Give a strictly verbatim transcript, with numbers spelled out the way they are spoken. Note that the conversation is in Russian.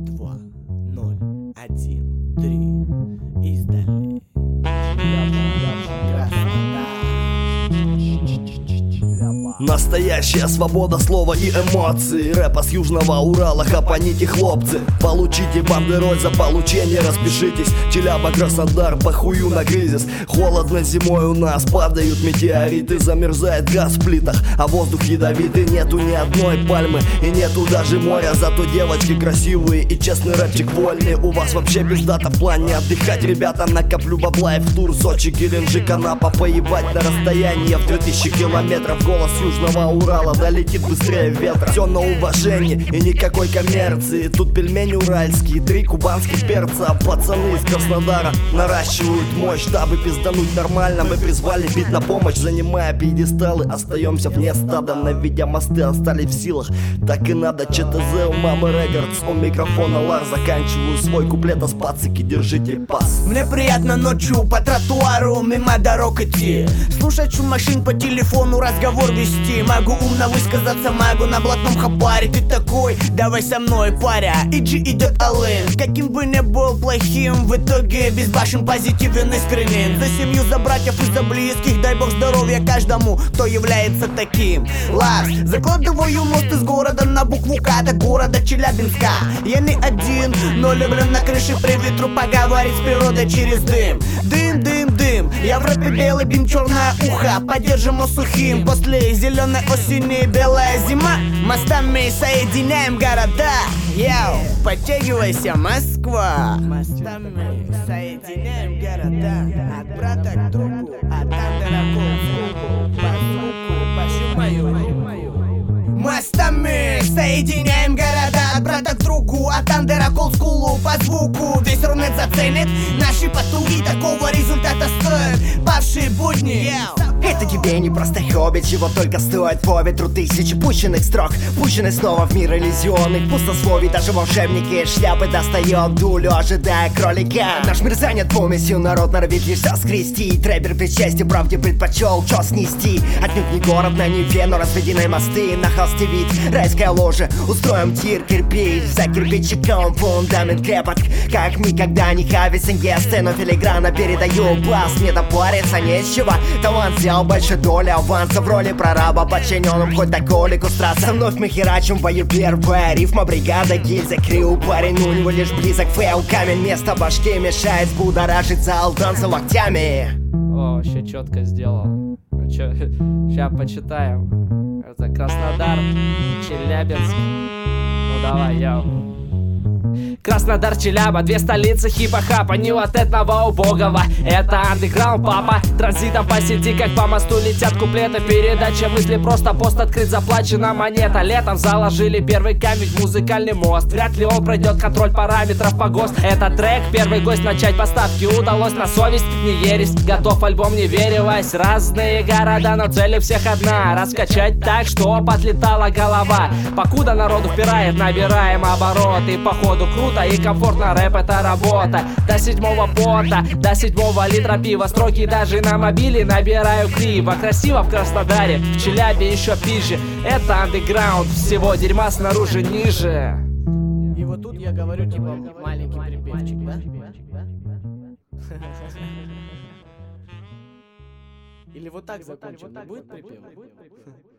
два, ноль, один, три. Издали. Настоящая свобода слова и эмоций. Рэпа с Южного Урала, хапаните, хлопцы. Получите бандероль за получение, распишитесь. Челяба, Краснодар, похую на кризис. Холодно зимой у нас, падают метеориты. Замерзает газ в плитах, а воздух ядовитый. Нету ни одной пальмы и нету даже моря. Зато девочки красивые и честный рэпчик вольный. У вас вообще пиздата в плане отдыхать, ребята. Накоплю бабла и в тур Сочи, Геленджик, Анапа. Поебать на расстояние в две тысячи километров. Голос Южного Урала долетит быстрее ветра. Все на уважение и никакой коммерции. Тут пельмени уральские, три кубанских перца. Пацаны из Краснодара наращивают мощь. Дабы пиздануть нормально, мы призвали бить на помощь. Занимая пьедесталы, остаемся вне стада. Наведя мосты, остались в силах. Так и надо. ЧТЗ у мамы Рекордс, у микрофона Лар. Заканчиваю свой куплет, а с пацики держите пас. Мне приятно ночью по тротуару мимо дорог идти, слушать шум машин, по телефону разговор вести. Могу умно высказаться, могу на блатном хапаре. Ты такой, давай со мной, паря. Иджи идет алын. Каким бы ни был плохим, в итоге безбашен, позитивен, искренен. За семью, за братьев и за близких. Дай бог здоровья каждому, кто является таким. Ларс, закладываю мост из города на букву К до города Челябинска. Я не один, но люблю на крыше при ветру поговорить с природой через дым. Дым, дым, дым. Я в рэпе белый бим, черное ухо. Поддержим его сухим. После зеленой осени белая зима. Мостами соединяем города. Йоу, подтягивайся, Москва. Мостами соединяем города. От брата к другу, от андера к звуку. По звуку, пожимаю. Мостами соединяем города. От брата к другу, от андера к олдскулу. По звуку весь Рунет заценит наши потуги. Такого результата стоят павшие будни. Это тебе не просто хобби, чего только стоит по ветру тысячи пущенных строк. Пущены снова в мир иллюзионных пустословий. Даже волшебники шляпы достает дулю, ожидая кролика. Наш мир занят помесью, народ норовит лишь скрестить. Рэпер без чести правде предпочел чё снести. Отнюдь не город на Неве, но разведены мосты. На холсте вид, райское ложе. Устроим тир, кирпич, за кирпичиком фундамент крепок. Как никогда не хавится, я сцену филиграна передаю бас. Мне допариться нечего, талант взял большая доля аванса в роли прораба, подчиненным хоть до колику страстно. Вновь мы херачим, бою первая рифма, бригада, гильза, крю. Парень у него лишь близок фейл, камень место башке мешает взбудоражить зал танца локтями. О, вообще четко сделал. Сейчас почитаем. Это Краснодар, Челябинск. Ну давай, я. Краснодар, Челяба, две столицы хипа-хапа. Не от этого убогого, это андеграунд, папа. Транзитом по сети, как по мосту летят куплеты. Передача мысли, просто пост открыт, заплачена монета. Летом заложили первый камень в музыкальный мост. Вряд ли он пройдет контроль параметров по ГОСТ. Этот трек, первый гость, начать поставки удалось на совесть. Не ересь, готов альбом, не верилось. Разные города, но цель у всех одна. Раскачать так, что подлетала голова. Покуда народу впирает, набираем обороты. Походу круто и комфортно, рэп это работа. До седьмого пота, до седьмого литра пива. Строки даже на мобиле набираю криво. Красиво в Краснодаре, в Челябе еще пизже. Это андеграунд, всего дерьма снаружи ниже. И вот тут я говорю типа маленький припевчик, да? Или вот так закончим, будет припев?